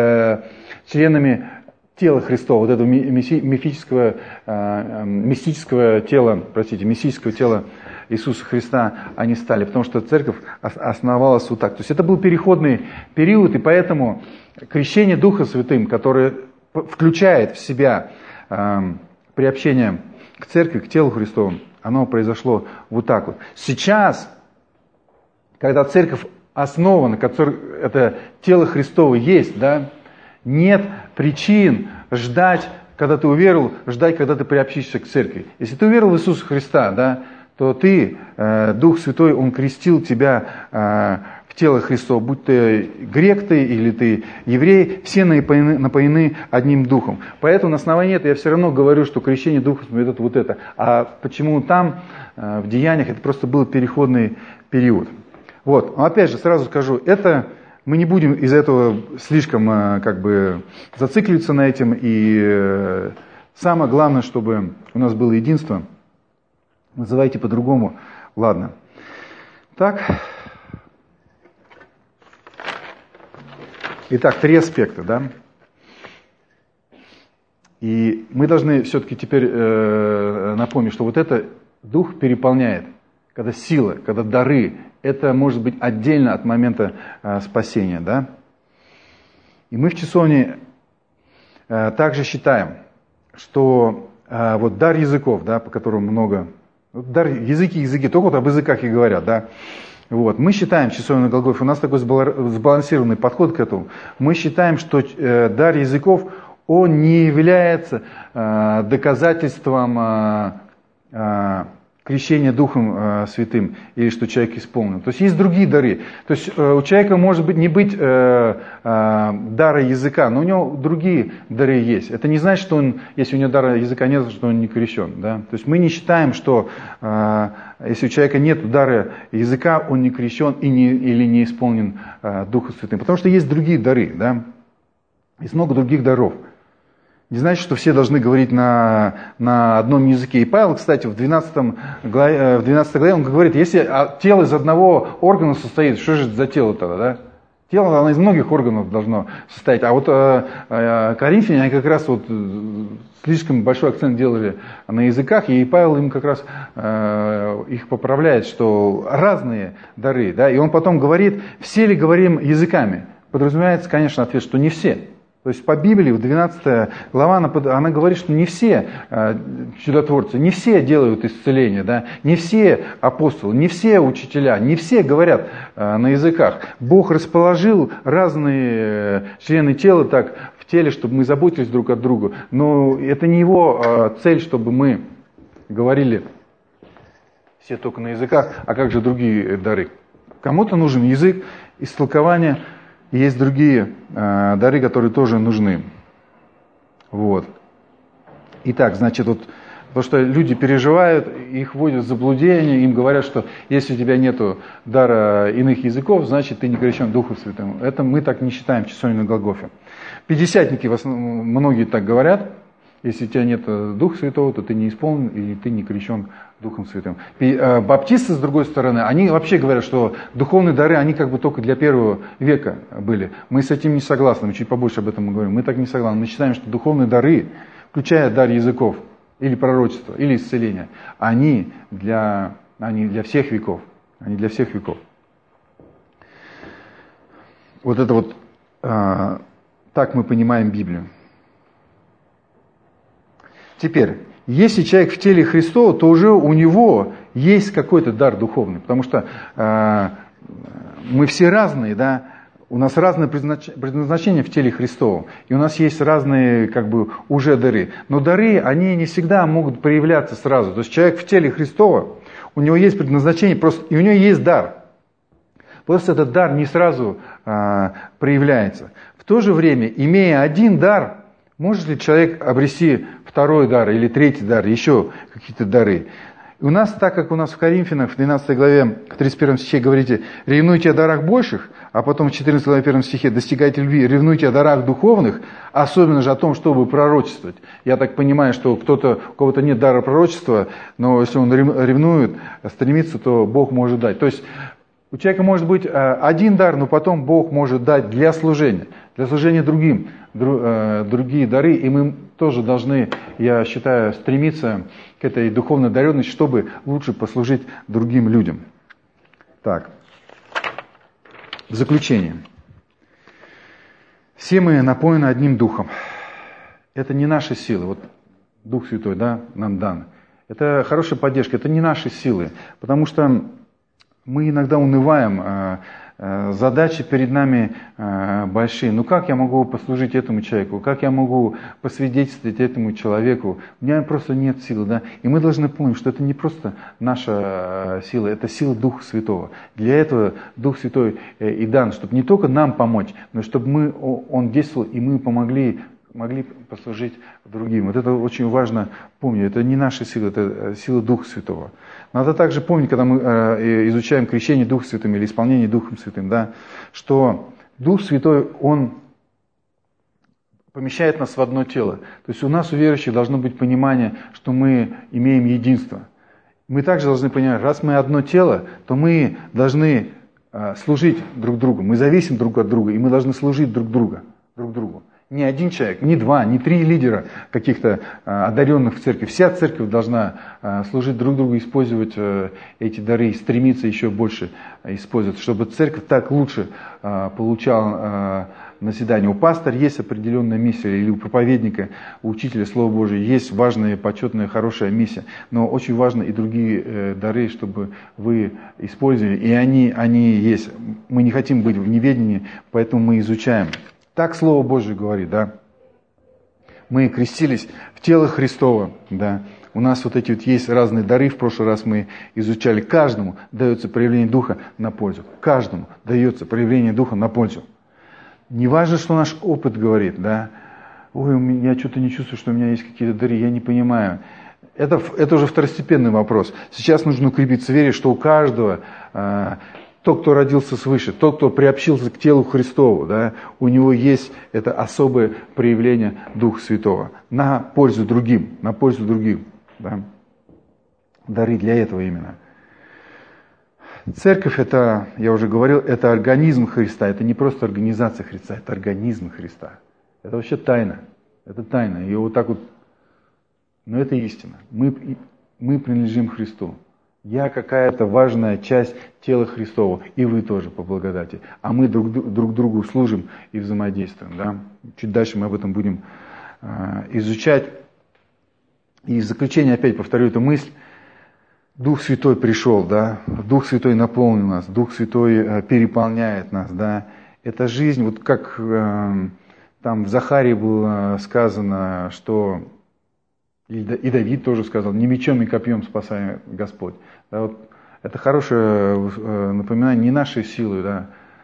членами тела Христова, вот этого мифического, э, мистического тела, простите, мистического тела Иисуса Христа они стали, потому что церковь основалась вот так. То есть это был переходный период, и поэтому крещение Духа Святым, которое включает в себя э, приобщение к церкви, к телу Христову, оно произошло вот так вот. Сейчас, когда церковь основана, которая, это тело Христово есть, да, нет причин ждать, когда ты уверовал, ждать, когда ты приобщишься к церкви. Если ты уверовал в Иисуса Христа, да, то ты, э, Дух Святой, Он крестил тебя э, в тело Христово, будь ты грек ты или ты еврей, все напоены, напоены одним Духом. Поэтому на основании этого я все равно говорю, что крещение Духом это вот это. А почему там, э, в Деяниях, это просто был переходный период. Вот, но опять же, сразу скажу, это... Мы не будем из этого слишком как бы зацикливаться на этом. И самое главное, чтобы у нас было единство. Называйте по-другому. Ладно. Так. Итак, три аспекта, да. И мы должны все-таки теперь э, напомнить, что вот это Дух переполняет. Когда сила, когда дары, это может быть отдельно от момента э, спасения, да? И мы в часовне э, также считаем, что э, вот дар языков, да, по которому много, вот дар языки, языки, только вот об языках и говорят, да? Вот. Мы считаем в часовне на Голгофе, у нас такой сбалансированный подход к этому, мы считаем, что э, дар языков, он не является э, доказательством э, э, крещение Духом э, Святым, или что человек исполнен. То есть есть другие дары. То есть э, у человека может быть не быть э, э, дара языка, но у него другие дары есть. Это не значит, что он, если у него дара языка нет, что он не крещен. Да? То есть мы не считаем, что э, если у человека нет дара языка, он не крещен и не, или не исполнен э, Духом Святым. Потому что есть другие дары. Да? Есть много других даров. Не значит, что все должны говорить на, на одном языке. И Павел, кстати, в двенадцатой главе, в двенадцатой главе он говорит, если тело из одного органа состоит, что же это за тело тогда, да? Тело, оно из многих органов должно состоять. А вот э, э, коринфяне, они как раз вот слишком большой акцент делали на языках, и Павел им как раз э, их поправляет, что разные дары, да? И он потом говорит, все ли говорим языками? Подразумевается, конечно, ответ, что не все. То есть по Библии, в двенадцатой глава, она, она говорит, что не все э, чудотворцы, не все делают исцеление, да? Не все апостолы, не все учителя, не все говорят э, на языках. Бог расположил разные э, члены тела так в теле, чтобы мы заботились друг от друга. Но это не его э, цель, чтобы мы говорили все только на языках, а как же другие дары. Кому-то нужен язык, истолкование. И есть другие э, дары, которые тоже нужны. Вот. Итак, значит, вот то, что люди переживают, их вводят в заблуждение, им говорят, что если у тебя нету дара иных языков, значит, ты не крещен Духом Святым. Это мы так не считаем в часовне на Голгофе. Пятидесятники, в основном, многие так говорят, если у тебя нет Духа Святого, то ты не исполнен и ты не крещен Духом Святым. Баптисты, с другой стороны, они вообще говорят, что духовные дары, они как бы только для первого века были. Мы с этим не согласны, мы чуть побольше об этом мы говорим. Мы так не согласны. Мы считаем, что духовные дары, включая дар языков, или пророчества, или исцеления, они для, они для всех веков. Они для всех веков. Вот это вот, а, так мы понимаем Библию. Теперь, если человек в теле Христова, то уже у него есть какой-то дар духовный, потому что э, мы все разные, да, у нас разное предназначение в теле Христовом, и у нас есть разные как бы уже дары. Но дары, они не всегда могут проявляться сразу. То есть человек в теле Христова, у него есть предназначение, просто, и у него есть дар. Просто этот дар не сразу э, проявляется. В то же время, имея один дар, может ли человек обрести второй дар или третий дар, еще какие-то дары? И у нас, так как у нас в Коринфянах в двенадцатой главе, в тридцать первом стихе говорите, ревнуйте о дарах больших, а потом в четырнадцатой главе первом стихе достигайте любви, ревнуйте о дарах духовных, особенно же о том, чтобы пророчествовать. Я так понимаю, что кто-то, у кого-то нет дара пророчества, но если он ревнует, стремится, то Бог может дать. То есть у человека может быть один дар, но потом Бог может дать для служения, для служения другим, другие дары, и мы тоже должны, я считаю, стремиться к этой духовной одаренности, чтобы лучше послужить другим людям. Так, в заключение. Все мы напоены одним духом. Это не наши силы, вот Дух Святой, да, нам дан. Это хорошая поддержка, это не наши силы, потому что мы иногда унываем, задачи перед нами большие. Ну как я могу послужить этому человеку? Как я могу посвидетельствовать этому человеку? У меня просто нет силы. Да? И мы должны помнить, что это не просто наша сила, это сила Духа Святого. Для этого Дух Святой и дан, чтобы не только нам помочь, но чтобы мы, Он действовал, и мы помогли могли послужить другим. Вот это очень важно помнить. Это не наша сила, это сила Духа Святого. Надо также помнить, когда мы изучаем крещение Духом Святым или исполнение Духом Святым, да, что Дух Святой, Он помещает нас в одно тело. То есть у нас, у верующих, должно быть понимание, что мы имеем единство. Мы также должны понимать, раз мы одно тело, то мы должны служить друг другу. Мы зависим друг от друга, и мы должны служить друг друга, друг другу. Не один человек, не два, не три лидера каких-то а, одаренных в церкви. Вся церковь должна а, служить друг другу, использовать а, эти дары, стремиться еще больше а, использовать, чтобы церковь так лучше а, получала а, назидание. У пастора есть определенная миссия, или у проповедника, у учителя Слова Божия есть важная, почетная, хорошая миссия. Но очень важно и другие э, дары, чтобы вы использовали, и они, они есть. Мы не хотим быть в неведении, поэтому мы изучаем. Так Слово Божие говорит, да. Мы крестились в тело Христово, да. у нас вот эти вот есть разные дары, в прошлый раз мы изучали, каждому дается проявление Духа на пользу. Каждому дается проявление Духа на пользу. Не важно, что наш опыт говорит, да. Ой, я что-то не чувствую, что у меня есть какие-то дары, я не понимаю. Это, это уже второстепенный вопрос. Сейчас нужно укрепиться в вере, что у каждого, э, тот, кто родился свыше, тот, кто приобщился к телу Христову, да, у него есть это особое проявление Духа Святого на пользу другим, на пользу другим. Да. Дары для этого именно. Церковь, это, я уже говорил, это организм Христа, это не просто организация Христа, это организм Христа. Это вообще тайна, это тайна, и вот так вот, но это истина. Мы, мы принадлежим Христу. Я какая-то важная часть тела Христова, и вы тоже по благодати. А мы друг, друг другу служим и взаимодействуем. Да? Чуть дальше мы об этом будем э, изучать. И в заключение опять повторю эту мысль. Дух Святой пришел, да? Дух Святой наполнил нас, Дух Святой э, переполняет нас. Да? Это жизнь, вот как э, там в Захарии было сказано, что... И Давид тоже сказал, не мечом и копьем спасает Господь. Да, вот это хорошее напоминание, не нашей силой, да,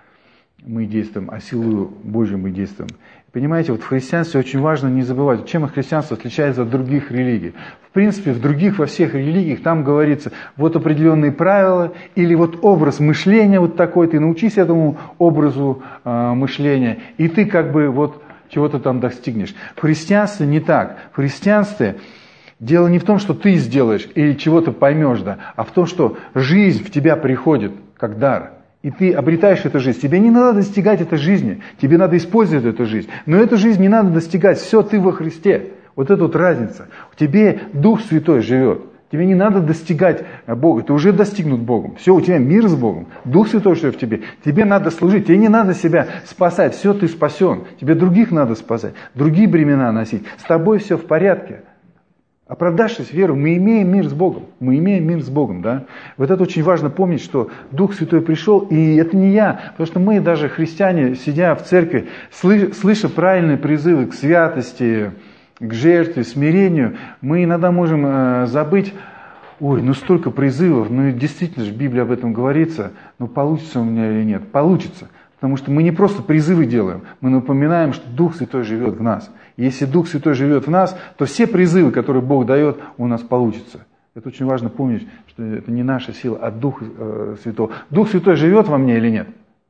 мы действуем, а силой Божьей мы действуем. Понимаете, вот в христианстве очень важно не забывать, чем христианство отличается от других религий. В принципе, в других, во всех религиях там говорится, вот определенные правила, или вот образ мышления вот такой, ты научись этому образу э, мышления, и ты как бы вот чего-то там достигнешь. В христианстве не так. В христианстве дело не в том, что ты сделаешь или чего-то поймешь, да, а в том, что жизнь в тебя приходит как дар. И ты обретаешь эту жизнь. Тебе не надо достигать этой жизни, тебе надо использовать эту жизнь. Но эту жизнь не надо достигать, все, ты во Христе. Вот это вот разница. В тебе Дух Святой живет. Тебе не надо достигать Бога, ты уже достигнут Богом. Все, у тебя мир с Богом, Дух Святой живет в тебе. Тебе надо служить, тебе не надо себя спасать, все, ты спасен. Тебе других надо спасать, другие бремена носить. С тобой все в порядке. Оправдавшись веру, мы имеем мир с Богом. Мы имеем мир с Богом, да. Вот это очень важно помнить, что Дух Святой пришел, и это не я. Потому что мы, даже христиане, сидя в церкви, слыша правильные призывы к святости, к жертве, смирению, мы иногда можем э, забыть, ой, ну столько призывов, ну действительно же в Библии об этом говорится, ну получится у меня или нет? Получится. Потому что мы не просто призывы делаем, мы напоминаем, что Дух Святой живет в нас. И если Дух Святой живет в нас, то все призывы, которые Бог дает, у нас получатся. Это очень важно помнить, что это не наша сила, а Дух э, Святой. Дух Святой живет во мне или нет?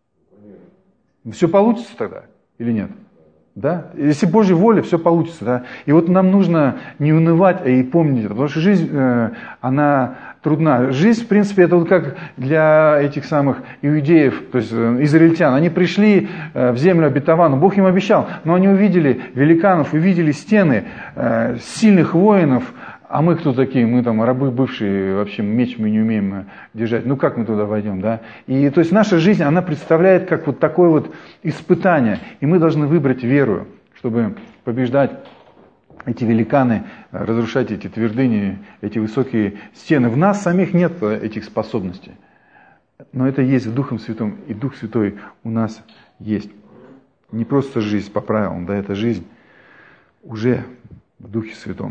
Все получится тогда или нет? Да? Если Божья воля, все получится. Да? И вот нам нужно не унывать, а и помнить это, потому что жизнь, э, она трудна. Жизнь, в принципе, это вот как для этих самых иудеев, то есть э, израильтян. Они пришли э, в землю обетованную, Бог им обещал, но они увидели великанов, увидели стены э, сильных воинов. А мы кто такие? Мы там рабы бывшие, вообще меч мы не умеем держать. Ну как мы туда войдем, да? И то есть наша жизнь, она представляет как вот такое вот испытание. И мы должны выбрать веру, чтобы побеждать эти великаны, разрушать эти твердыни, эти высокие стены. В нас самих нет этих способностей. Но это есть в Духом Святом, и Дух Святой у нас есть. Не просто жизнь по правилам, да, это жизнь уже в Духе Святом.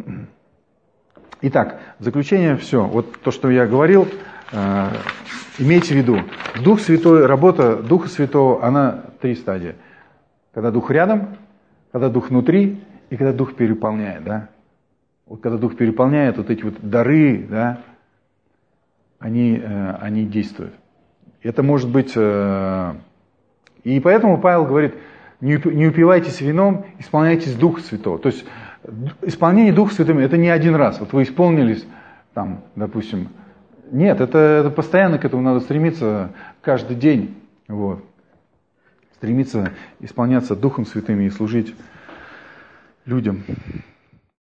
Итак, в заключение все. Вот то, что я говорил, э, имейте в виду, Дух Святой, работа Духа Святого, она три стадии. Когда Дух рядом, когда Дух внутри и когда Дух переполняет. Да? Вот когда Дух переполняет, вот эти вот дары, да, они, э, они действуют. Это может быть... Э, и поэтому Павел говорит, не, не упивайтесь вином, исполняйтесь Духа Святого. То есть исполнение Духа Святым это не один раз. Вот вы исполнились, там, допустим. Нет, это, это постоянно к этому надо стремиться каждый день. Вот. Стремиться исполняться Духом Святым и служить людям.